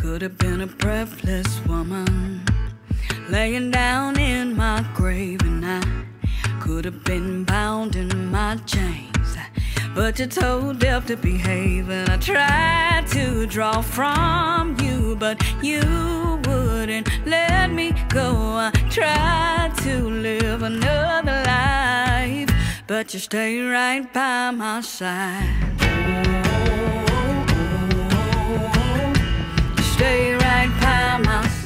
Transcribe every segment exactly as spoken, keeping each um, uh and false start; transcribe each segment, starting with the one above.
Could have been a breathless woman laying down in my grave, and I could have been bound in my chains. But you told death to behave, and I tried to draw from you, but you wouldn't let me go. I tried to live another life, but you stayed right by my side. You stayed right by my side.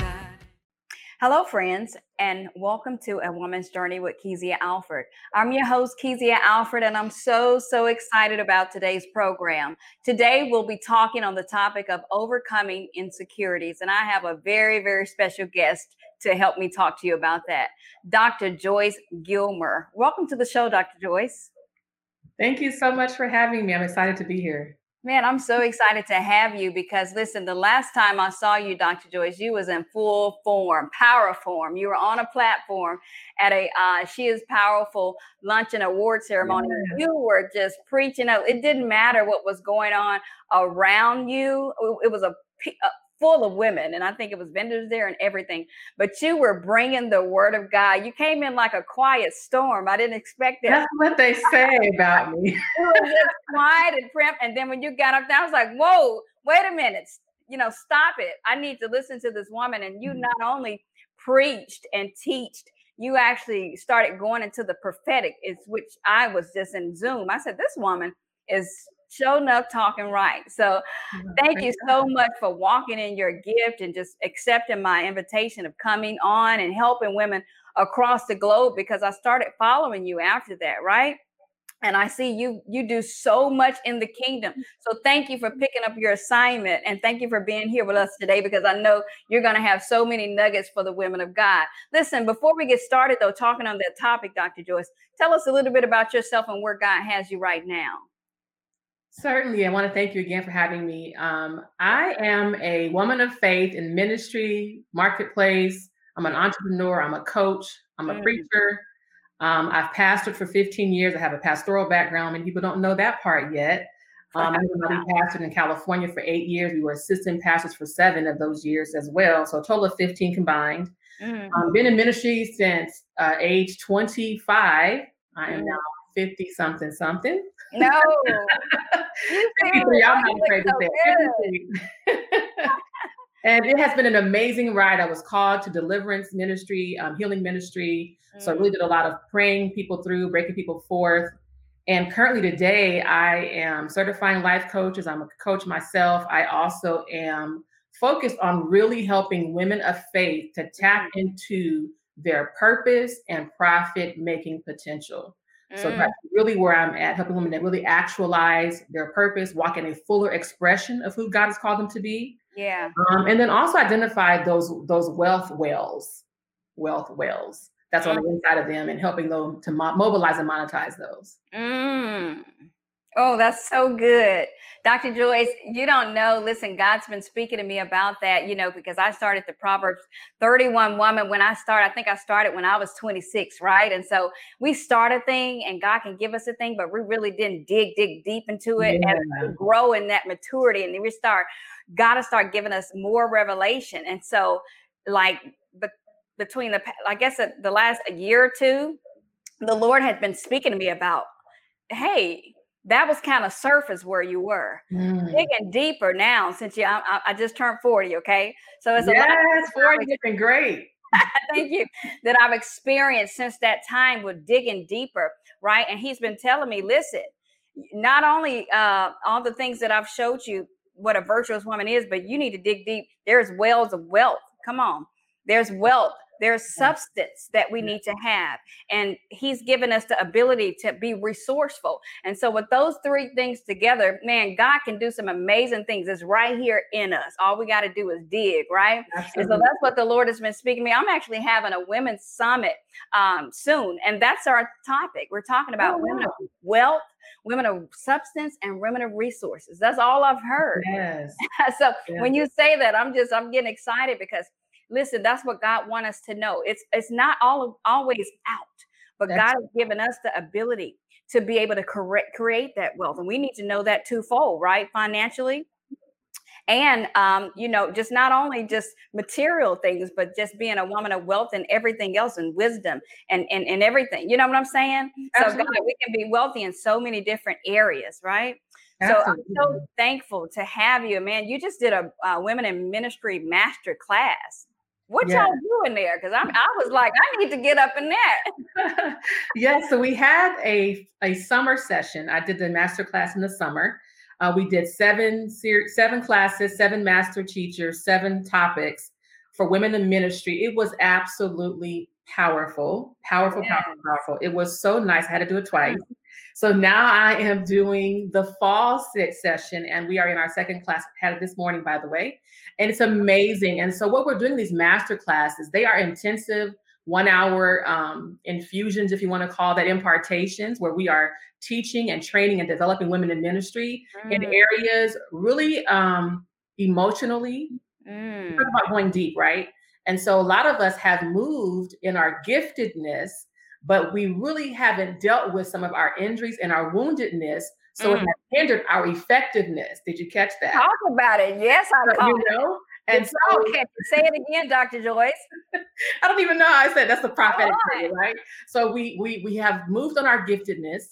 Hello, friends, and welcome to A Woman's Journey with Kezia Alford. I'm your host, Kezia Alford, and I'm so, so excited about today's program. Today, we'll be talking on the topic of overcoming insecurities, and I have a very, very special guest to help me talk to you about that, Doctor Joyce Gilmer. Welcome to the show, Doctor Joyce. Thank you so much for having me. I'm excited to be here. Man, I'm so excited to have you because, listen, the last time I saw you, Doctor Joyce, you was in full form, power form. You were on a platform at a uh, She Is Powerful lunch and award ceremony. Yeah. You were just preaching out. It didn't matter what was going on around you. It was a, a full of women, and I think it was vendors there and everything. But you were bringing the word of God. You came in like a quiet storm. I didn't expect that. That's what they say about me. It was just quiet and prim. And then when you got up there, I was like, whoa, wait a minute. You know, stop it. I need to listen to this woman. And you not only preached and teached, you actually started going into the prophetic, is which I was just in Zoom. I said, this woman is sure enough talking right. So thank you so much for walking in your gift and just accepting my invitation of coming on and helping women across the globe, because I started following you after that, right? And I see you you do so much in the kingdom. So thank you for picking up your assignment, and thank you for being here with us today, because I know you're going to have so many nuggets for the women of God. Listen, before we get started though, talking on that topic, Doctor Joyce, tell us a little bit about yourself and where God has you right now. Certainly. I want to thank you again for having me. Um, I am a woman of faith in ministry, marketplace. I'm an entrepreneur. I'm a coach. I'm a mm. preacher. Um, I've pastored for fifteen years. I have a pastoral background. Many people don't know that part yet. Um, I pastored in California for eight years. We were assistant pastors for seven of those years as well. So a total of fifteen combined. Mm. Um, been in ministry since uh, age twenty-five. I am mm. now fifty something something. No. fifty-three, I'm not afraid to say. And it has been an amazing ride. I was called to deliverance ministry, um, healing ministry. Mm. So I really did a lot of praying people through, breaking people forth. And currently today, I am certifying life coaches. I'm a coach myself. I also am focused on really helping women of faith to tap into their purpose and profit-making potential. So that's really where I'm at, helping women that really actualize their purpose, walk in a fuller expression of who God has called them to be. Yeah. Um, and then also identify those those wealth wells, wealth wells that's mm. on the inside of them, and helping them to mo- mobilize and monetize those. Mm. Oh, that's so good. Doctor Joyce, you don't know, listen, God's been speaking to me about that, you know, because I started the Proverbs thirty-one woman when I started. I think I started when I was twenty-six, right? And so we start a thing and God can give us a thing, but we really didn't dig, dig deep into it yeah. and grow in that maturity. And then we start, got to start giving us more revelation. And so like but between the, I guess the last year or two, the Lord had been speaking to me about, hey, that was kind of surface where you were. Mm. Digging deeper now, since you, I, I just turned forty, okay? So it's yes, a lot forty has been great. Thank you. That I've experienced since that time with digging deeper, right? And he's been telling me, listen, not only uh, all the things that I've showed you what a virtuous woman is, but you need to dig deep. There's wells of wealth. Come on. There's wealth. There's substance that we need to have. And he's given us the ability to be resourceful. And so with those three things together, man, God can do some amazing things. It's right here in us. All we got to do is dig, right? Absolutely. And so that's what the Lord has been speaking to me. I'm actually having a women's summit um, soon. And that's our topic. We're talking about oh, women wow. of wealth, women of substance, and women of resources. That's all I've heard. Yes. so yes. when you say that, I'm just, I'm getting excited because listen, that's what God wants us to know. It's it's not all always out, but that's God has given us the ability to be able to correct, create that wealth. And we need to know that twofold, right? Financially And, um, you know, just not only just material things, but just being a woman of wealth and everything else and wisdom and, and, and everything. You know what I'm saying? Absolutely. So God, we can be wealthy in so many different areas, right? Absolutely. So I'm so thankful to have you, man. You just did a uh, women in ministry master class. What Yeah. y'all doing there? Because I'm I was like, I need to get up in that. Yeah, so we had a, a summer session. I did the master class in the summer. Uh, we did seven ser- seven classes, seven master teachers, seven topics for women in ministry. It was absolutely powerful, powerful, Yes. powerful, powerful. It was so nice. I had to do it twice. So now I am doing the fall six session, and we are in our second class. Had it this morning, by the way, and it's amazing. And so what we're doing, these master classes, they are intensive one hour um, infusions, if you want to call that, impartations, where we are teaching and training and developing women in ministry mm. in areas really um, emotionally. Mm. Talk about going deep, right? And so a lot of us have moved in our giftedness, but we really haven't dealt with some of our injuries and our woundedness. So mm. it has hindered our effectiveness. Did you catch that? Talk about it. Yes, I caught you know? it. And so, okay, say it again, Doctor Joyce. I don't even know how I said that's the prophetic thing, right? So we we we have moved on our giftedness,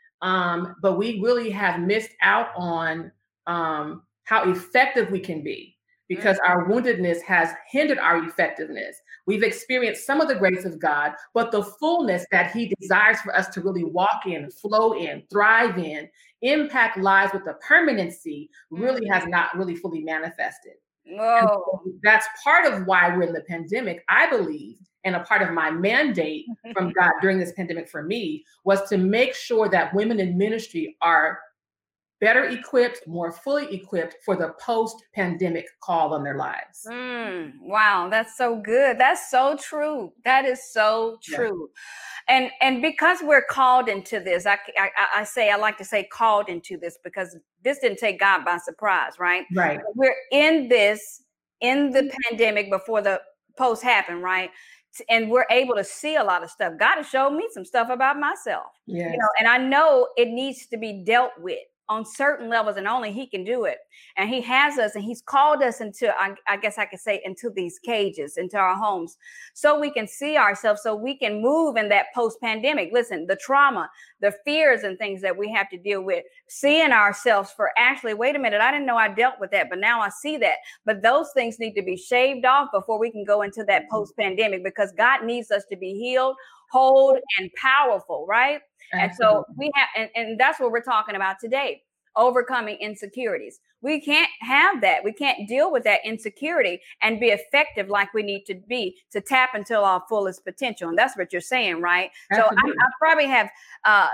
um, but we really have missed out on um, how effective we can be because mm-hmm. our woundedness has hindered our effectiveness. We've experienced some of the grace of God, but the fullness that He desires for us to really walk in, flow in, thrive in, impact lives with the permanency really mm-hmm. has not really fully manifested. Whoa. That's part of why we're in the pandemic, I believe, and a part of my mandate from God during this pandemic for me was to make sure that women in ministry are better equipped, more fully equipped for the post-pandemic call on their lives. Mm, wow, that's so good. That's so true. That is so true. Yeah. And and because we're called into this, I, I I say I like to say called into this because this didn't take God by surprise, right? Right. We're in this in the pandemic before the post happened, right? And we're able to see a lot of stuff. God has showed me some stuff about myself. Yes. You know, and I know it needs to be dealt with on certain levels, and only He can do it. And He has us, and He's called us into, I, I guess I could say, into these cages, into our homes, so we can see ourselves, so we can move in that post-pandemic. Listen, the trauma, the fears and things that we have to deal with, seeing ourselves for actually, wait a minute, I didn't know I dealt with that, but now I see that. But those things need to be shaved off before we can go into that post-pandemic, because God needs us to be healed, whole, and powerful, right? And so we have, and, and that's what we're talking about today, overcoming insecurities. We can't have that. We can't deal with that insecurity and be effective like we need to be to tap into our fullest potential. And that's what you're saying, right? Absolutely. So I, I probably have uh,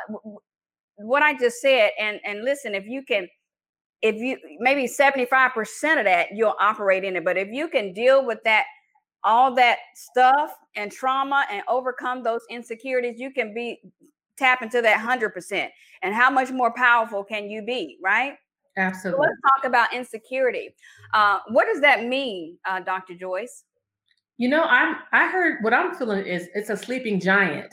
what I just said. And, and listen, if you can, if you, maybe seventy-five percent of that, you'll operate in it. But if you can deal with that, all that stuff and trauma and overcome those insecurities, you can be tap into that one hundred percent. And how much more powerful can you be, right? Absolutely. So let's talk about insecurity. Uh, what does that mean, uh, Doctor Joyce? You know, I'm, I heard what I'm feeling is it's a sleeping giant.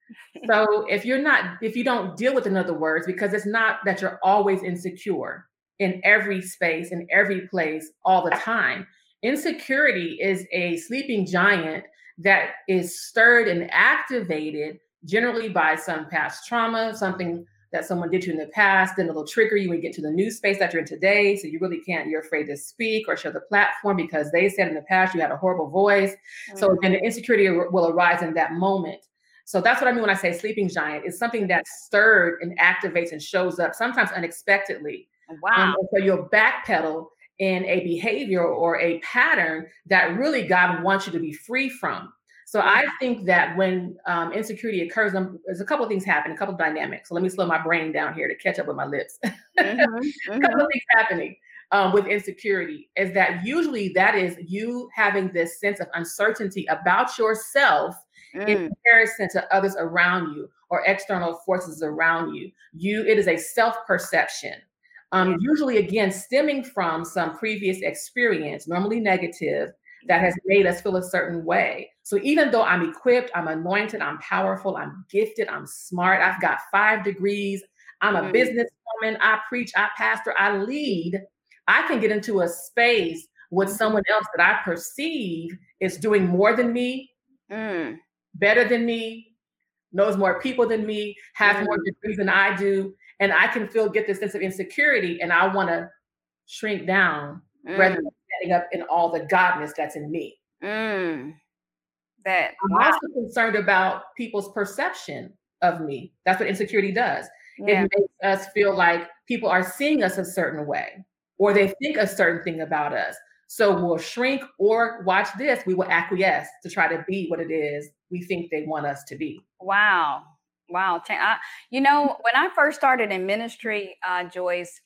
So if you're not, if you don't deal with, in other words, because it's not that you're always insecure in every space, in every place, all the time. Insecurity is a sleeping giant that is stirred and activated generally by some past trauma, something that someone did to you in the past, then it'll trigger you when you get to the new space that you're in today. So you really can't, you're afraid to speak or show the platform because they said in the past you had a horrible voice. Mm-hmm. So then the insecurity will arise in that moment. So that's what I mean when I say sleeping giant. It's something that's stirred and activates and shows up sometimes unexpectedly. Wow. Um, so you'll backpedal in a behavior or a pattern that really God wants you to be free from. So I think that when um, insecurity occurs, um, there's a couple of things happen, a couple of dynamics. So let me slow my brain down here to catch up with my lips. Mm-hmm, mm-hmm. A couple of things happening um, with insecurity is that usually that is you having this sense of uncertainty about yourself mm. in comparison to others around you or external forces around you. You, it is a self-perception. Um, yeah. Usually, again, stemming from some previous experience, normally negative, that has made us feel a certain way. So even though I'm equipped, I'm anointed, I'm powerful, I'm gifted, I'm smart, I've got five degrees, I'm a mm. businesswoman, I preach, I pastor, I lead, I can get into a space with someone else that I perceive is doing more than me, Mm. better than me, knows more people than me, has Mm. more degrees than I do, and I can feel get this sense of insecurity, and I want to shrink down rather Mm. than standing up in all the godness that's in me. Mm. That I'm wow. also concerned about people's perception of me. That's what insecurity does. Yeah. It makes us feel like people are seeing us a certain way, or they think a certain thing about us. So we'll shrink, or watch this, we will acquiesce to try to be what it is we think they want us to be. Wow. Wow. Cha- I, you know, when I first started in ministry, uh, Joyce,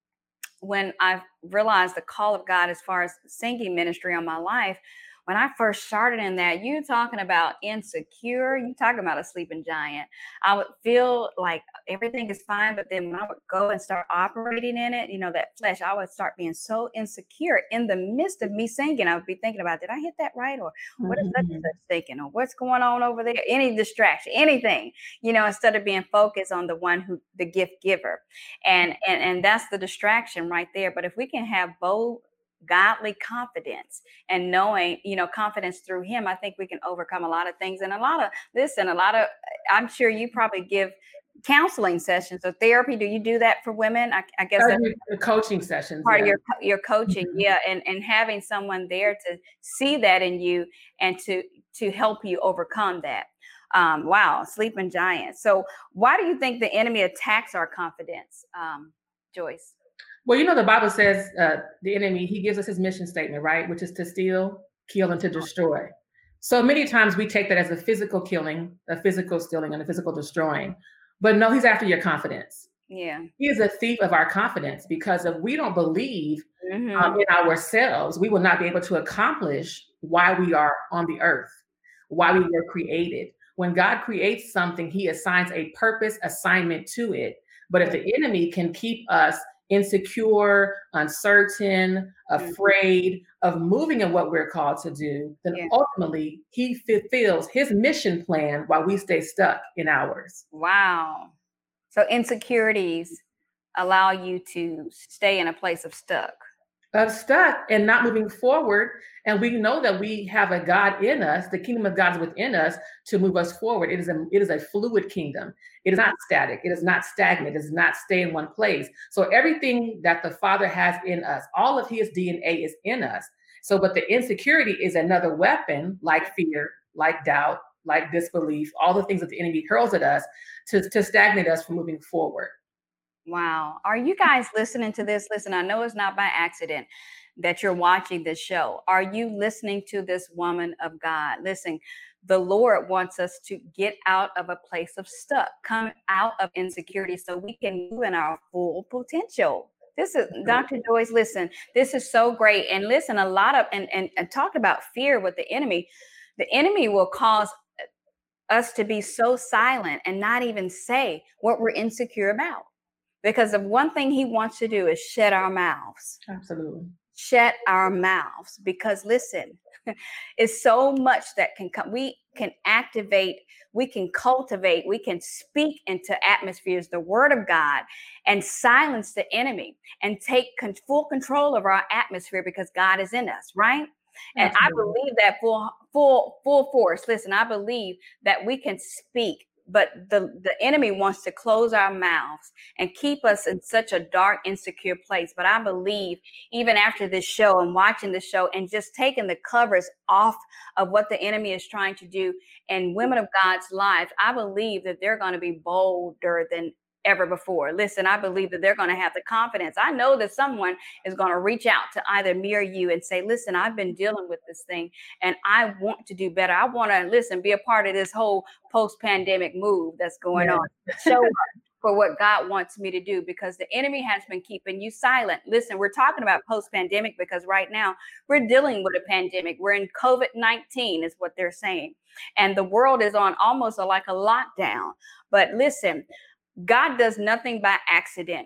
when I realized the call of God as far as singing ministry on my life, when I first started in that, you talking about insecure, you talking about a sleeping giant. I would feel like everything is fine, but then when I would go and start operating in it, you know, that flesh, I would start being so insecure in the midst of me singing. I would be thinking about, did I hit that right? Or what is such and Mhm. such thinking? Or what's going on over there? Any distraction, anything, you know, instead of being focused on the one who, the gift giver. And, and, and that's the distraction right there. But if we can have bold, godly confidence and knowing, you know, confidence through him, I think we can overcome a lot of things. And a lot of, listen, a lot of, I'm sure you probably give counseling sessions or therapy. Do you do that for women? I, I guess I that's do the coaching sessions. part Yeah. of your, your coaching. Mhm. Yeah. And, and having someone there to see that in you and to, to help you overcome that. Um, wow. Sleeping giant. So why do you think the enemy attacks our confidence, um, Joyce? Well, you know, the Bible says uh, the enemy, he gives us his mission statement, right? Which is to steal, kill, and to destroy. So many times we take that as a physical killing, a physical stealing, and a physical destroying. But no, he's after your confidence. Yeah. He is a thief of our confidence, because if we don't believe Mm-hmm. um, in ourselves, we will not be able to accomplish why we are on the earth, why we were created. When God creates something, he assigns a purpose assignment to it. But if the enemy can keep us insecure, uncertain, afraid of moving in what we're called to do, then Yeah. ultimately he fulfills his mission plan while we stay stuck in ours. Wow. So insecurities allow you to stay in a place of stuck. Of stuck and not moving forward. And we know that we have a God in us, the kingdom of God is within us to move us forward. It is a it is a fluid kingdom. It is not static, it is not stagnant, it does not stay in one place. So everything that the Father has in us, all of his D N A is in us. So, but the insecurity is another weapon, like fear, like doubt, like disbelief, all the things that the enemy hurls at us to, to stagnate us from moving forward. Wow. Are you guys listening to this? Listen, I know it's not by accident that you're watching this show. Are you listening to this woman of God? Listen, the Lord wants us to get out of a place of stuck, come out of insecurity so we can move in our full potential. This is Doctor Joyce. Listen, this is so great. And listen, a lot of, and, and, and talk about fear with the enemy. The enemy will cause us to be so silent and not even say what we're insecure about. Because of one thing he wants to do is shut our mouths. Absolutely. Shut our mouths. Because listen, it's so much that can come. We can activate, we can cultivate, we can speak into atmospheres, the word of God, and silence the enemy and take con- full control of our atmosphere because God is in us, right? And Absolutely. I believe that full, full, full force. Listen, I believe that we can speak, but the, the enemy wants to close our mouths and keep us in such a dark, insecure place. But I believe even after this show and watching the show and just taking the covers off of what the enemy is trying to do in women of God's lives, I believe that they're going to be bolder than ever before. Listen, I believe that they're going to have the confidence. I know that someone is going to reach out to either me or you and say, listen, I've been dealing with this thing and I want to do better. I want to, listen, be a part of this whole post-pandemic move that's going yeah. on. Show up for what God wants me to do, because the enemy has been keeping you silent. Listen, we're talking about post-pandemic because right now we're dealing with a pandemic. We're in COVID nineteen is what they're saying. And the world is on almost a, like a lockdown. But listen, God does nothing by accident.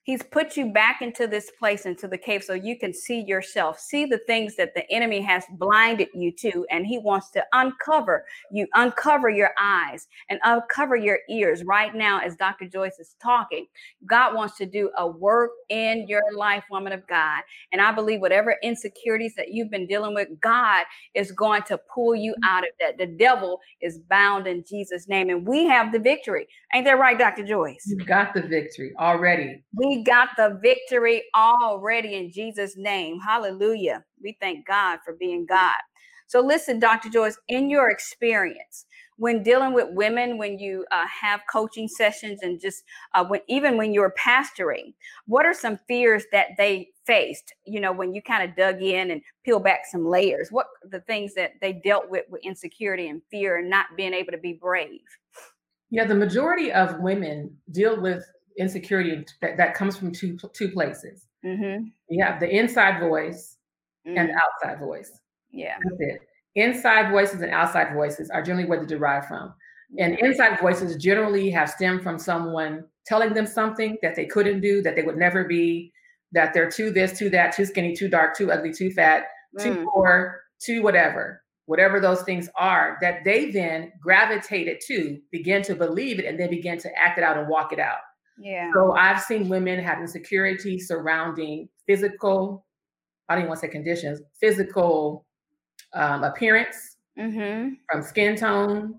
He's put you back into this place, into the cave, so you can see yourself, see the things that the enemy has blinded you to. And he wants to uncover you, uncover your eyes and uncover your ears right now as Doctor Joyce is talking. God wants to do a work in your life, woman of God. And I believe whatever insecurities that you've been dealing with, God is going to pull you out of that. The devil is bound in Jesus' name. And we have the victory. Ain't that right, Doctor Joyce? You've got the victory already. We got the victory already in Jesus' name. Hallelujah. We thank God for being God. So listen, Doctor Joyce, in your experience, when dealing with women, when you uh, have coaching sessions and just uh, when, even when you're pastoring, what are some fears that they faced, you know, when you kind of dug in and peel back some layers? What are the things that they dealt with with insecurity and fear and not being able to be brave? Yeah, the majority of women deal with insecurity that, that comes from two two places. Mm-hmm. You have the inside voice mm-hmm. and the outside voice. Yeah. That's it. Inside voices and outside voices are generally where they derive from. And inside voices generally have stemmed from someone telling them something that they couldn't do, that they would never be, that they're too this, too that, too skinny, too dark, too ugly, too fat, mm. too poor, too whatever. Whatever those things are, that they then gravitated to, begin to believe it, and then begin to act it out and walk it out. Yeah. So I've seen women have insecurity surrounding physical, I don't even want to say conditions, physical um, appearance, mm-hmm. from skin tone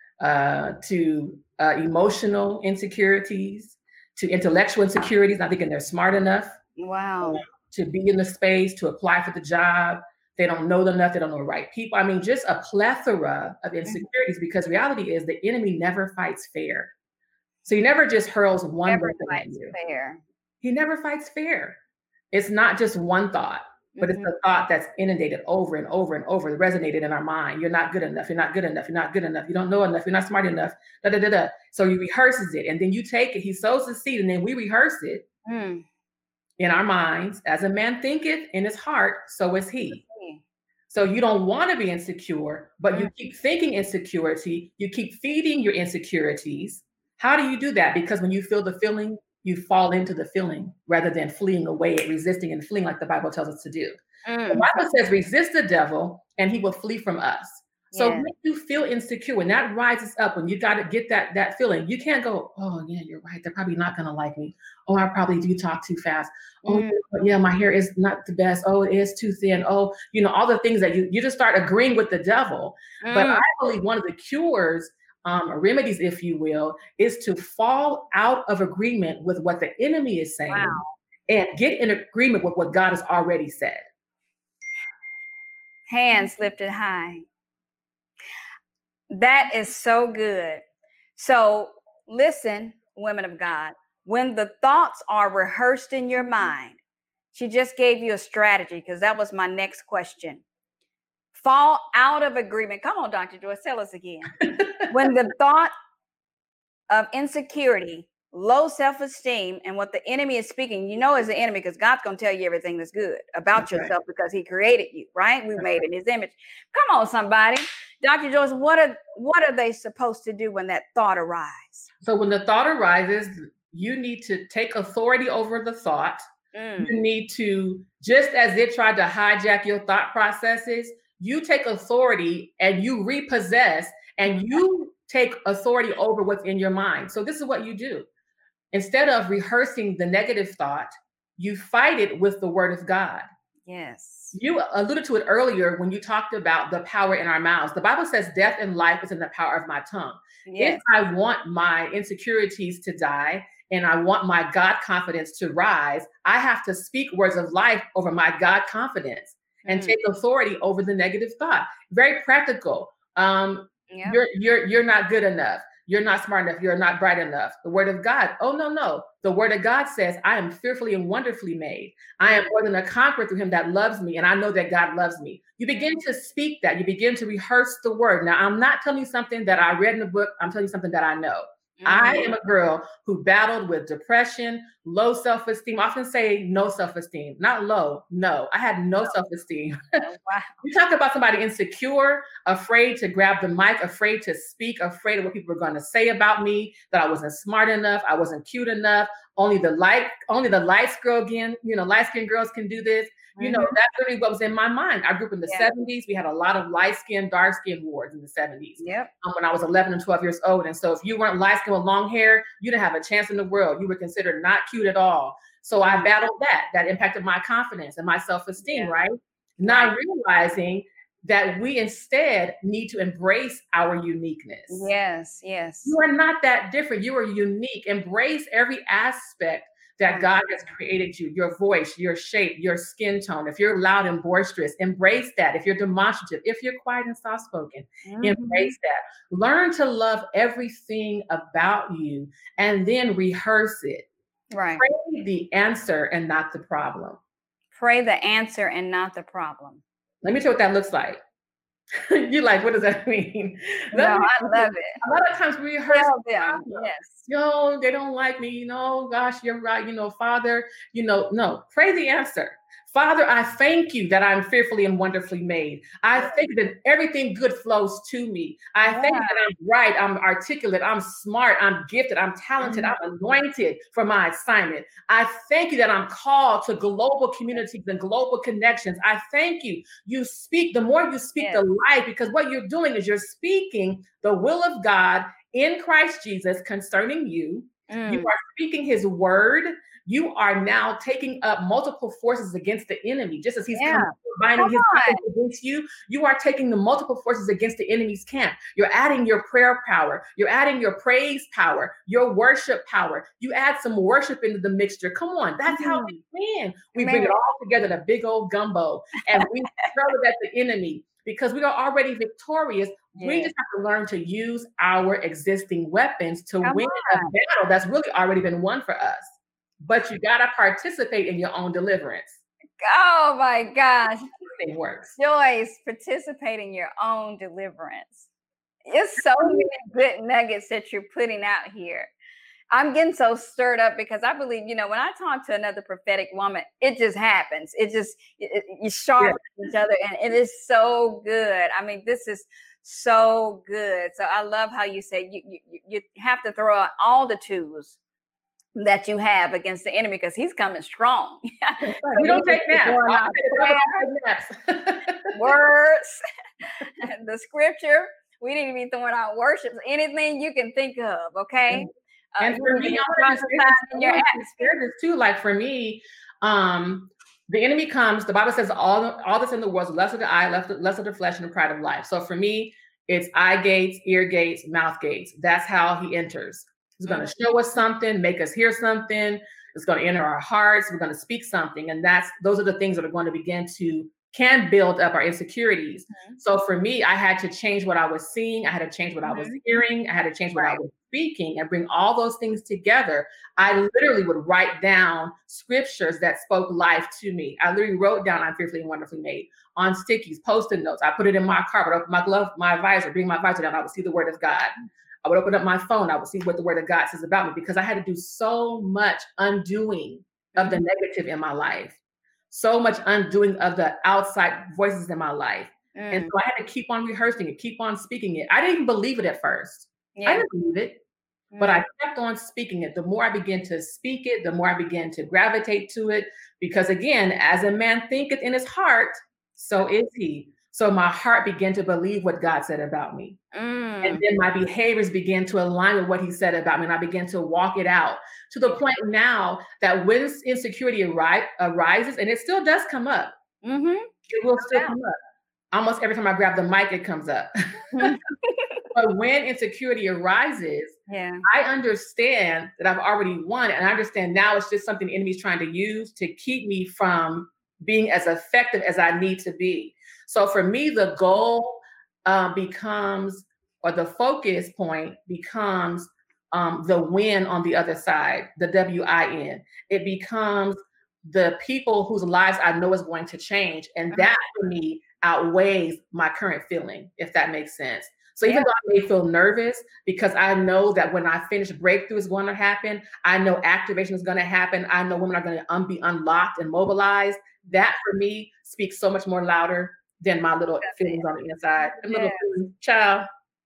uh, to uh, emotional insecurities, to intellectual insecurities, not thinking they're smart enough. Wow. Uh, to be in the space, to apply for the job. They don't know enough. They don't know the right people. I mean, just a plethora of insecurities, mm-hmm. because reality is the enemy never fights fair. So he never just hurls one never fights fair. He never fights fair. It's not just one thought, but mm-hmm. it's a thought that's inundated over and over and over, resonated in our mind. You're not good enough. You're not good enough. You're not good enough. You don't know enough. You're not smart enough. Da, da, da, da. So he rehearses it, and then you take it. He sows the seed, and then we rehearse it mm. in our minds. As a man thinketh in his heart, so is he. So you don't want to be insecure, but you keep thinking insecurity. You keep feeding your insecurities. How do you do that? Because when you feel the feeling, you fall into the feeling rather than fleeing away, resisting and fleeing like the Bible tells us to do. Mm. The Bible says, resist the devil and he will flee from us. So yeah. when you feel insecure, when that rises up, when you got to get that that feeling, you can't go, oh, yeah, you're right. They're probably not going to like me. Oh, I probably do talk too fast. Oh, mm. yeah, my hair is not the best. Oh, it is too thin. Oh, you know, all the things that you, you just start agreeing with the devil. Mm. But I believe one of the cures, um, or remedies, if you will, is to fall out of agreement with what the enemy is saying. Wow. And get in agreement with what God has already said. Hands lifted high. That is so good. So listen, women of God, when the thoughts are rehearsed in your mind, she just gave you a strategy, because that was my next question. Fall out of agreement. Come on, Doctor Joyce, tell us again. When the thought of insecurity, low self-esteem, and what the enemy is speaking, you know, is the enemy, because God's going to tell you everything that's good about that's yourself, right. Because he created you, right? We that's made right. in his image. Come on, somebody. Doctor Joyce, what are what are they supposed to do when that thought arises? So when the thought arises, you need to take authority over the thought. Mm. You need to, just as it tried to hijack your thought processes, you take authority and you repossess and you take authority over what's in your mind. So this is what you do. Instead of rehearsing the negative thought, you fight it with the word of God. Yes. You alluded to it earlier when you talked about the power in our mouths. The Bible says death and life is in the power of my tongue. Yes. If I want my insecurities to die and I want my God confidence to rise, I have to speak words of life over my God confidence and mm. take authority over the negative thought. Very practical. Um, yep. You're you're you're not good enough. You're not smart enough. You're not bright enough. The word of God. Oh, no, no. The word of God says, I am fearfully and wonderfully made. I am more than a conqueror through him that loves me. And I know that God loves me. You begin to speak that. You begin to rehearse the word. Now, I'm not telling you something that I read in the book. I'm telling you something that I know. I Mm. am a girl who battled with depression, low self-esteem. I often say no self-esteem, not low, no. I had no self-esteem. Oh, wow. You talk about somebody insecure, afraid to grab the mic, afraid to speak, afraid of what people are going to say about me, that I wasn't smart enough, I wasn't cute enough. Only the light, only the light girl again, you know, light-skinned girls can do this. You know, Mhm. that's really what was in my mind. I grew up in the Yeah. seventies. We had a lot of light-skinned, dark-skinned wars in the seventies. Yep. Um, when I was eleven and twelve years old. And so if you weren't light-skinned with long hair, you didn't have a chance in the world. You were considered not cute at all. So I battled that. That impacted my confidence and my self-esteem, Yeah. right? Not Right. realizing that we instead need to embrace our uniqueness. Yes, yes. You are not that different. You are unique. Embrace every aspect that Right. God has created you, your voice, your shape, your skin tone. If you're loud and boisterous, embrace that. If you're demonstrative, if you're quiet and soft-spoken, Mhm. embrace that. Learn to love everything about you and then rehearse it. Right. Pray the answer and not the problem. Pray the answer and not the problem. Let me tell you what that looks like. You're like, what does that mean? No, Let me- I love it. A lot of times we rehearse Tell the them. problem. Yes. Yo, they don't like me. You know, gosh, you're right. You know, Father, you know, no, pray the answer. Father, I thank you that I'm fearfully and wonderfully made. I thank you that everything good flows to me. I thank you Yeah. that I'm right, I'm articulate, I'm smart, I'm gifted, I'm talented, I'm anointed for my assignment. I thank you that I'm called to global communities and global connections. I thank you. You speak, the more you speak Yes. the life, because what you're doing is you're speaking the will of God in Christ Jesus concerning you. You Mm. are speaking his word. You are now taking up multiple forces against the enemy, just as he's Yeah. coming, binding Come his on. weapons against you. You are taking the multiple forces against the enemy's camp. You're adding your prayer power. You're adding your praise power, your worship power. You add some worship into the mixture. Come on, that's how we win. We bring Man. it all together, the big old gumbo, and we throw it at the enemy because we are already victorious. We Yeah. just have to learn to use our existing weapons to Come win a battle that's really already been won for us. But you gotta participate in your own deliverance. Oh my gosh. Everything works. Joyce, participate in your own deliverance. It's so many good nuggets that you're putting out here. I'm getting so stirred up because I believe, you know, when I talk to another prophetic woman, it just happens. It just, it, it, you sharpen each other, and it is so good. I mean, this is so good. So I love how you say you, you, you have to throw out all the tools that you have against the enemy because he's coming strong. We don't take naps. Going I'll out say the prayer, devil don't take naps. words, the scripture. We need to be throwing out worship. Anything you can think of, okay? Uh, And you for need to me, be I want to prophesizing in your share atmosphere. this too. Like for me, um, the enemy comes. The Bible says all all that's in the world is lust of the eye, lust of, lust of the flesh, and the pride of life. So for me, it's eye gates, ear gates, mouth gates. That's how he enters. He's going to show us something, make us hear something. It's going to enter our hearts. We're going to speak something, and that's those are the things that are going to begin to can build up our insecurities. Mhm. So for me, I had to change what I was seeing. I had to change what I was Mhm. hearing. I had to change what I Right. was speaking and bring all those things together. I literally would write down scriptures that spoke life to me. I literally wrote down I'm fearfully and wonderfully made on stickies, post-it notes. I put it in my car, but open my glove, my visor, bring my visor down. I would see the word of God. I would open up my phone. I would see what the word of God says about me because I had to do so much undoing of the negative in my life. So much undoing of the outside voices in my life. And Mm. so I had to keep on rehearsing it, keep on speaking it. I didn't even believe it at first. I Yeah. didn't believe it, but I kept on speaking it. The more I began to speak it, the more I began to gravitate to it. Because again, as a man thinketh in his heart, so is he. So my heart began to believe what God said about me. Mm. And then my behaviors began to align with what he said about me. And I began to walk it out to the point now that when insecurity ari- arises, and it still does come up, Mhm. it will still Yeah. come up. Almost every time I grab the mic, it comes up. Mhm. But when insecurity arises, Yeah. I understand that I've already won. And I understand now it's just something the enemy's trying to use to keep me from being as effective as I need to be. So for me, the goal um, becomes, or the focus point becomes um, the win on the other side, the W I N. It becomes the people whose lives I know is going to change. And that for me outweighs my current feeling, if that makes sense. So even Yeah. though I may feel nervous, because I know that when I finish, breakthrough is going to happen. I know activation is going to happen. I know women are going to un- be unlocked and mobilized. That for me speaks so much more louder than my little That's feelings it. on the inside. Them little Yes. feelings, child.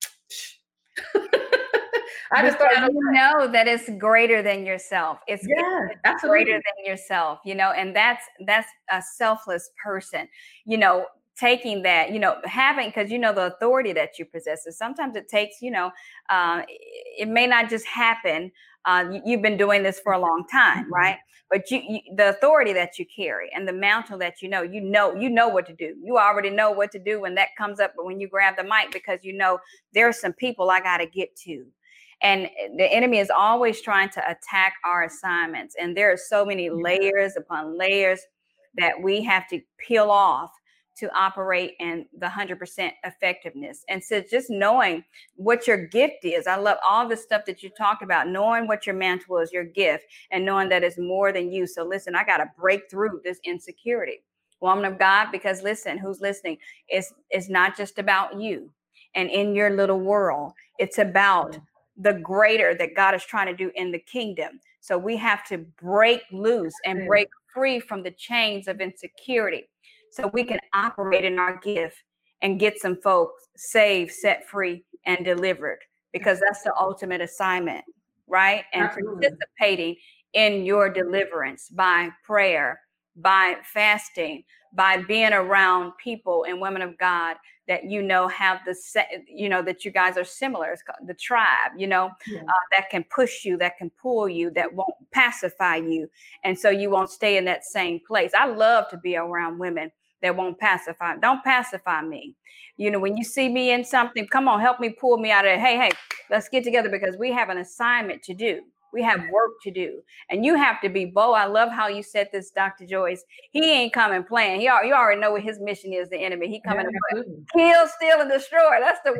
I just thought, Because you know that it's greater than yourself. It's, yeah, it's absolutely. greater than yourself, you know, and that's that's a selfless person, you know, taking that, you know, having, because you know the authority that you possess. And sometimes it takes, you know, uh, it may not just happen. Uh, you, you've been doing this for a long time, Mhm. right? But you, you, the authority that you carry and the mantle that you know, you know, you know what to do. You already know what to do when that comes up. But when you grab the mic, because you know there are some people I got to get to. And the enemy is always trying to attack our assignments. And there are so many layers upon layers that we have to peel off to operate in the one hundred percent effectiveness. And so just knowing what your gift is. I love all the stuff that you talked about, knowing what your mantle is, your gift, and knowing that it's more than you. So listen, I got to break through this insecurity. Woman of God, because listen, who's listening, it's, it's not just about you and in your little world. It's about the greater that God is trying to do in the kingdom. So we have to break loose and break free from the chains of insecurity so we can operate in our gift and get some folks saved, set free, and delivered, because that's the ultimate assignment, right? And Absolutely. participating in your deliverance by prayer, by fasting, by being around people and women of God that you know have the set, you know, that you guys are similar. It's called the tribe, you know, Yeah. uh, that can push you, that can pull you, that won't pacify you. And so you won't stay in that same place. I love to be around women that won't pacify. Don't pacify me. You know, when you see me in something, come on, help me pull me out of it. Hey, hey, let's get together because we have an assignment to do. We have work to do. And you have to be bold. I love how you said this, Doctor Joyce. He ain't coming playing. He, you already know what his mission is, the enemy. He coming Yeah, to kill, steal, and destroy. That's the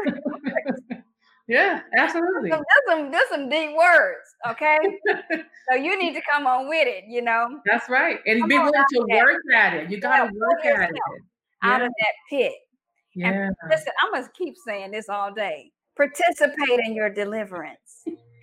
worst. Yeah, absolutely. There's some, there's some deep words, okay? So you need to come on with it, you know? That's right. And Come be willing to that. work at it. You got to Yeah, work at it. Out Yeah. of that pit. Yeah. And listen, I'm going to keep saying this all day. Participate in your deliverance.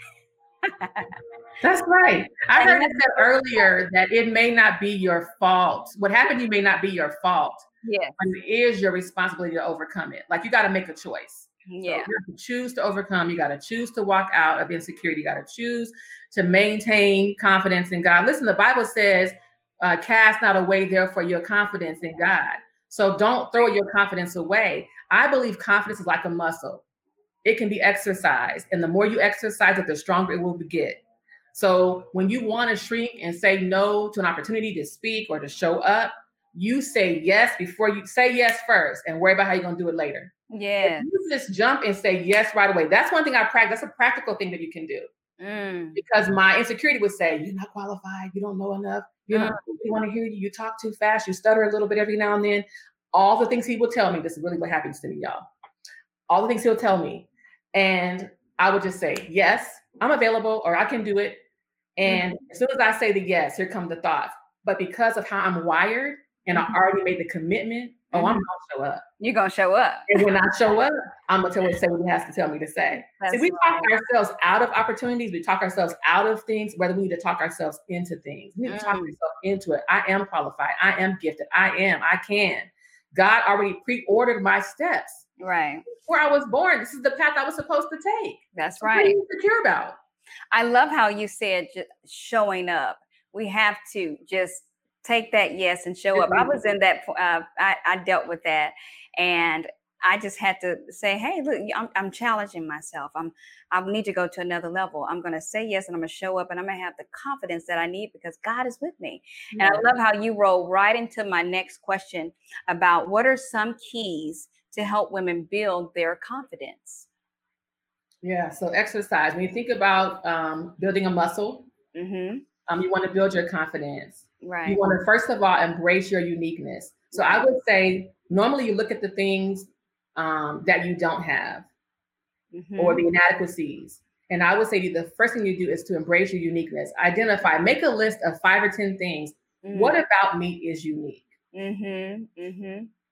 That's right. I heard it said earlier that it may not be your fault. What happened to you may not be your fault. Yes. But it is your responsibility to overcome it. Like you got to make a choice. Yeah. So you have to choose to overcome. You got to choose to walk out of insecurity. You got to choose to maintain confidence in God. Listen, the Bible says, uh, cast not away, therefore, your confidence in God. So don't throw your confidence away. I believe confidence is like a muscle. It can be exercised. And the more you exercise it, the stronger it will get. So when you want to shrink and say no to an opportunity to speak or to show up, you say yes before you say yes first and worry about how you're going to do it later. Yeah. If you just jump and say yes right away. That's one thing I practice. That's a practical thing that you can do. Mm. Because my insecurity would say, you're not qualified. You don't know enough. You don't mm. want to hear you. You talk too fast. You stutter a little bit every now and then. All the things he will tell me, this is really what happens to me, y'all. All the things he'll tell me. And I would just say, yes, I'm available, or I can do it. And mm-hmm. as soon as I say the yes, here come the thoughts. But because of how I'm wired and mm-hmm. I already made the commitment, oh, mm-hmm. I'm going to show up. You're going to show up. And when I show up, I'm going to tell him to say what he has to tell me to say. That's See, we right. talk ourselves out of opportunities. We talk ourselves out of things, whether we need to talk ourselves into things. We need to talk Mm. ourselves into it. I am qualified. I am gifted. I am. I can. God already pre-ordered my steps. Right. Before I was born, this is the path I was supposed to take. That's So right. what are you insecure about? I love how you said just showing up. We have to just take that yes and show up. I was in that, uh, I, I dealt with that. And I just had to say, hey, look, I'm, I'm challenging myself. I'm, I need to go to another level. I'm going to say yes, and I'm going to show up, and I'm going to have the confidence that I need because God is with me. Yeah. And I love how you roll right into my next question about what are some keys to help women build their confidence? Yeah, so exercise. When you think about um, building a muscle, mm-hmm. um, you want to build your confidence. Right. You want to, first of all, embrace your uniqueness. So right. I would say, normally you look at the things um, that you don't have mm-hmm. or the inadequacies. And I would say to you, the first thing you do is to embrace your uniqueness. Identify, make a list of five or ten things. Mm-hmm. What about me is unique? Mm-hmm. Mm-hmm.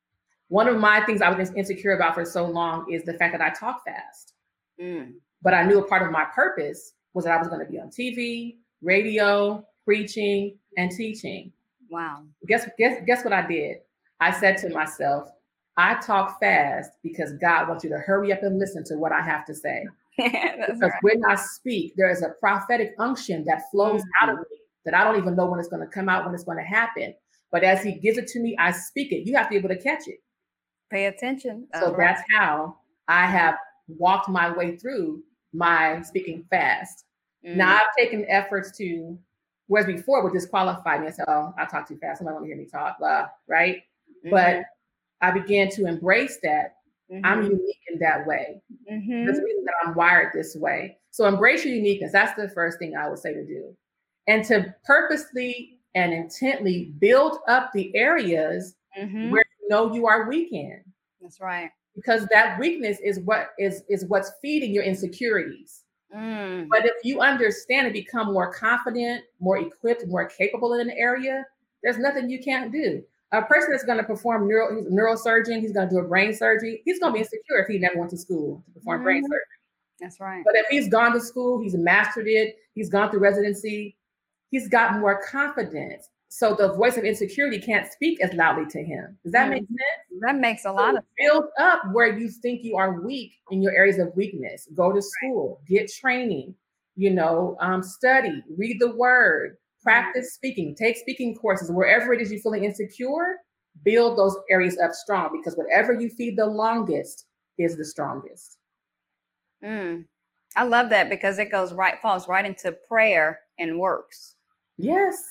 One of my things I was insecure about for so long is the fact that I talk fast. Mm. But I knew a part of my purpose was that I was going to be on T V, radio, preaching, and teaching. Wow. Guess, guess, guess what I did? I said to myself, I talk fast because God wants you to hurry up and listen to what I have to say. That's Because right. when I speak, there is a prophetic unction that flows Mm-hmm. out of me that I don't even know when it's going to come out, when it's going to happen. But as he gives it to me, I speak it. You have to be able to catch it. Pay attention. So That's right. that's how I have walked my way through my speaking fast. Mm. Now I've taken efforts to, whereas before would disqualify me and say, oh, I talk too fast. Somebody want to hear me talk, blah, right? Mm-hmm. But I began to embrace that. Mm-hmm. I'm unique in that way. Mm-hmm. There's a reason that I'm wired this way. So embrace your uniqueness. That's the first thing I would say to do. And to purposely and intently build up the areas Mm-hmm. where you know you are weak in. That's right. Because that weakness is what is, is what's feeding your insecurities. Mm. But if you understand and become more confident, more equipped, more capable in an area, there's nothing you can't do. A person that's going to perform neuro, he's a neurosurgeon, he's going to do a brain surgery, he's going to be insecure if he never went to school to perform Mm-hmm. brain surgery. That's right. But if he's gone to school, he's mastered it, he's gone through residency, he's got more confidence. So the voice of insecurity can't speak as loudly to him. Does that Mm. make sense? That makes a lot So of build up where you think you are weak in your areas of weakness. Go to school, get training, you know, um, study, read the word, practice speaking, take speaking courses. Wherever it is you're feeling insecure, build those areas up strong, because whatever you feed the longest is the strongest. Mm. I love that, because it goes right, falls right into prayer and works. Yes,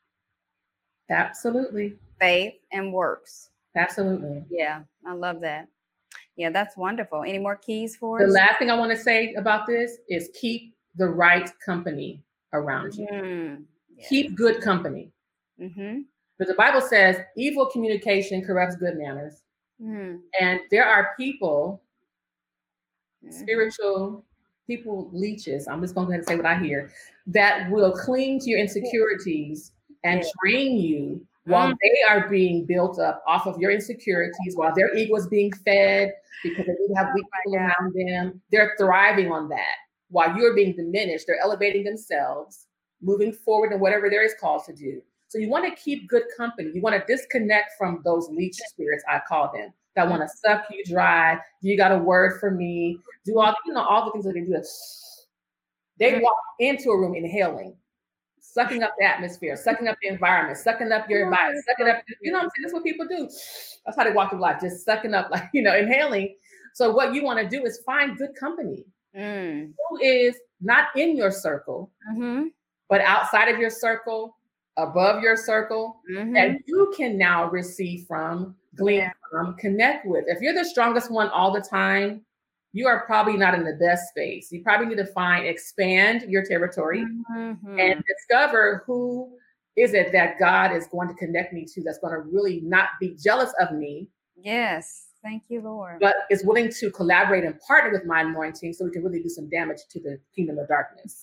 absolutely. Faith and works. Absolutely. Yeah, I love that. Yeah, that's wonderful. Any more keys for The us? last thing I want to say about this is keep the right company around you. Mm. Yeah. Keep good company. Mm-hmm. But the Bible says evil communication corrupts good manners. Mm. And there are people, Mhm. spiritual people, leeches, I'm just going to go ahead and say what I hear, that will cling to your insecurities and Yeah. train you while Mm. they are being built up off of your insecurities, while their ego is being fed because they do have weak Oh my people God. around them. They're thriving on that. While you're being diminished, they're elevating themselves, moving forward in whatever there is called to do. So you want to keep good company. You want to disconnect from those leech spirits, I call them, that want to suck you dry. You got a word for me? Do all, you know, all the things that they do. They Mm. walk into a room inhaling, sucking up the atmosphere, sucking up the environment, sucking up your vibes, sucking up, you know what I'm saying? That's what people do. That's how they walk through life, just sucking up, like, you know, inhaling. So what you want to do is find good company Mm. who is not in your circle, Mm-hmm. but outside of your circle, above your circle, Mm-hmm. that you can now receive from, glean Yeah. from, connect with. If you're the strongest one all the time, you are probably not in the best space. You probably need to find, expand your territory Mm-hmm. and discover who is it that God is going to connect me to, that's going to really not be jealous of me, Yes. Thank you, Lord. but is willing to collaborate and partner with my anointing so we can really do some damage to the kingdom of darkness.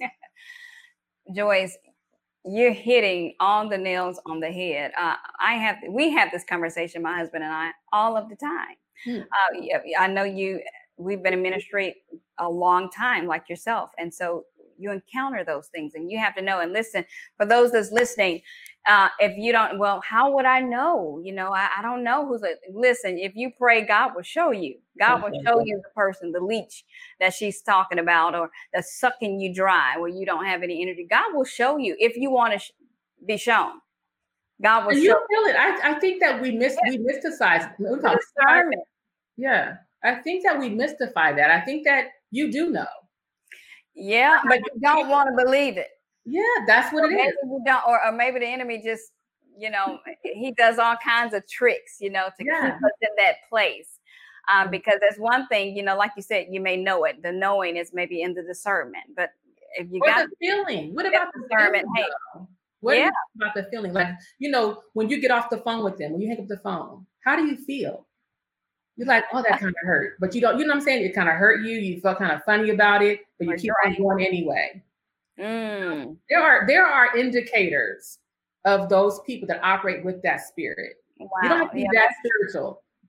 Joyce, you're hitting all the nails on the head. Uh, I have, we have this conversation, my husband and I, all of the time. Hmm. Uh, yeah, I know you, we've been in ministry a long time, like yourself. And so you encounter those things and you have to know. And listen, for those that's listening, uh, if you don't, well, how would I know? You know, I, I don't know who's a, listen, if you pray, God will show you. God will show you the person, the leech that she's talking about, or that's sucking you dry where you don't have any energy. God will show you if you want to sh- be shown. God will And show you feel it. I, I think that we miss we mysticize. we call it discernment. Yeah, I think that we mystify that. I think that you do know. Yeah, but you don't want to believe it. Yeah, that's what Or it maybe is. you don't, or, or maybe the enemy just, you know, he does all kinds of tricks, you know, to Yeah. keep us in that place. Um, because there's one thing, you know, like you said, you may know it. The knowing is maybe in the discernment, but if you Or got the feeling. What about the discernment, feeling? hey, though? What yeah. is about the feeling? Like, you know, when you get off the phone with them, when you hang up the phone, how do you feel? You're like, oh, that kind of hurt. But you don't, you know what I'm saying? It kind of hurt you. You felt kind of funny about it, but you Or keep on drained. going anyway. Mm, There are there are indicators of those people that operate with that spirit. wow. You don't have to be Yeah, that spiritual,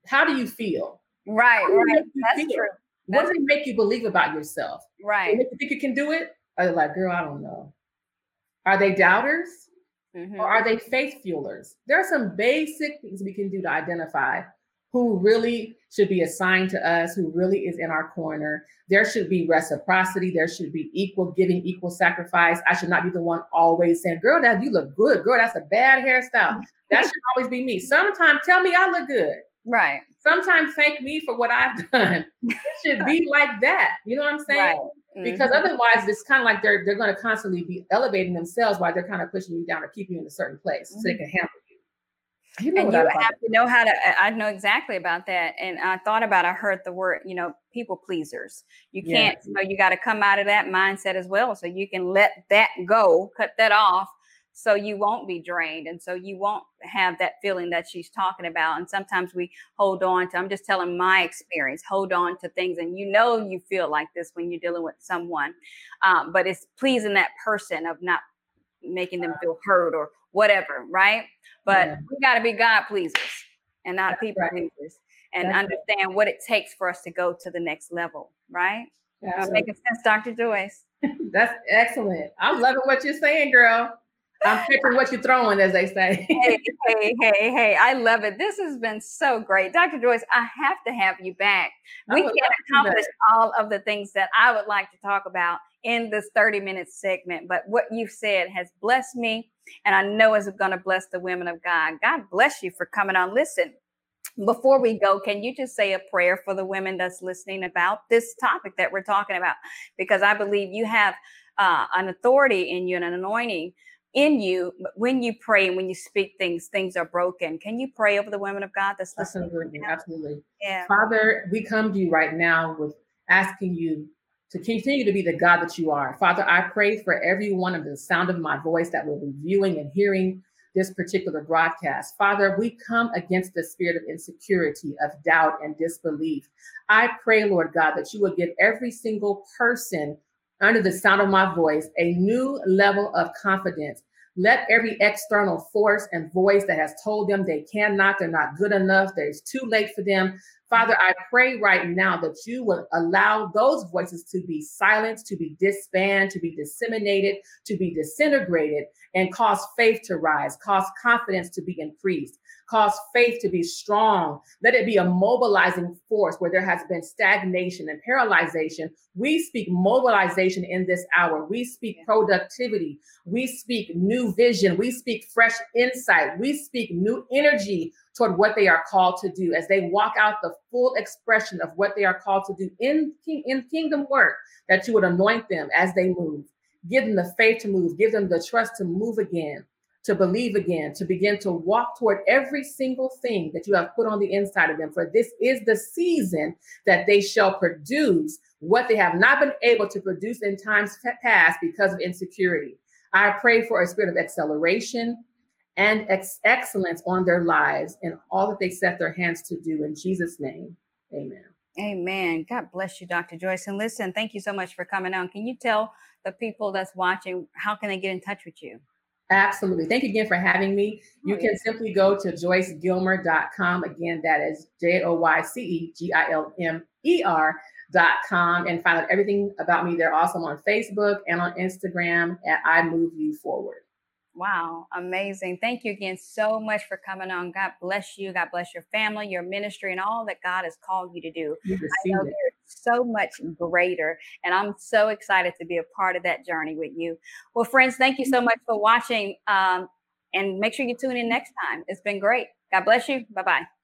how do you feel? Right, right. That's feel? true. What That's does it make you believe about yourself? right. They make you think you can do it? Or they're like, girl, I don't know. Are they doubters? Mhm. Or are they faith fuelers? There are some basic things we can do to identify who really should be assigned to us, who really is in our corner. There should be reciprocity. There should be equal giving, equal sacrifice. I should not be the one always saying, girl, that you look good. Girl, that's a bad hairstyle. That should always be me. Sometimes tell me I look good. Right. Sometimes thank me for what I've done. It should be like that. You know what I'm saying? Right. Because Mhm. otherwise, it's kind of like they're they're going to constantly be elevating themselves while they're kind of pushing you down or keeping you in a certain place so they can handle you. You know And what you I'm have to know how to, I I know exactly about that. And I thought about, I heard the word, you know, people pleasers. You can't, Yes. you know, you got to come out of that mindset as well. So you can let that go, cut that off, so you won't be drained. And so you won't have that feeling that she's talking about. And sometimes we hold on to, I'm just telling my experience, hold on to things. And you know, you feel like this when you're dealing with someone, um, but it's pleasing that person of not making them feel hurt or whatever, right? But Yeah. we got to be God pleasers and not That's people right. pleasers, and That's right. understand what it takes for us to go to the next level, right? Am I Absolutely. making sense, Doctor Joyce? That's excellent. I'm loving what you're saying, girl. I'm picking what you're throwing, as they say. Hey, hey, hey, hey, I love it. This has been so great. Doctor Joyce, I have to have you back. I We would can't love you accomplish all of the things that I would like to talk about in this thirty minute segment, but what you've said has blessed me, and I know it's going to bless the women of God. God bless you for coming on. Listen, before we go, can you just say a prayer for the women that's listening about this topic that we're talking about? Because I believe you have uh, an authority in you and an anointing in you. But when you pray and when you speak things, things are broken. Can you pray over the women of God that's listening? Absolutely, absolutely. Yeah. Father, we come to you right now with asking you to continue to be the God that you are. Father, I pray for everyone under the sound of my voice that will be viewing and hearing this particular broadcast. Father, we come against the spirit of insecurity, of doubt and disbelief. I pray, Lord God, that you would give every single person under the sound of my voice a new level of confidence. Let every external force and voice that has told them they cannot, they're not good enough, that it's too late for them. Father, I pray right now that you will allow those voices to be silenced, to be disbanded, to be disseminated, to be disintegrated, and cause faith to rise, cause confidence to be increased, cause faith to be strong. Let it be a mobilizing force where there has been stagnation and paralyzation. We speak mobilization in this hour. We speak productivity. We speak new vision. We speak fresh insight. We speak new energy toward what they are called to do as they walk out the full expression of what they are called to do in, in kingdom work, that you would anoint them as they move. Give them the faith to move. Give them the trust to move again, to believe again, to begin to walk toward every single thing that you have put on the inside of them. For this is the season that they shall produce what they have not been able to produce in times past because of insecurity. I pray for a spirit of acceleration and ex- excellence on their lives and all that they set their hands to do. In Jesus' name, amen. Amen. God bless you, Doctor Joyce. And listen, thank you so much for coming on. Can you tell the people that's watching, how can they get in touch with you? Absolutely. Thank you again for having me. You can simply go to joyce gilmer dot com. Again, that is J O Y C E G I L M E R dot com, and find out everything about me. They're also on Facebook and on Instagram at I Move You Forward. Wow, amazing. Thank you again so much for coming on. God bless you. God bless your family, your ministry, and all that God has called you to do. You I know receive it. there's so much greater, and I'm so excited to be a part of that journey with you. Well, friends, thank you so much for watching, um, and make sure you tune in next time. It's been great. God bless you. Bye-bye.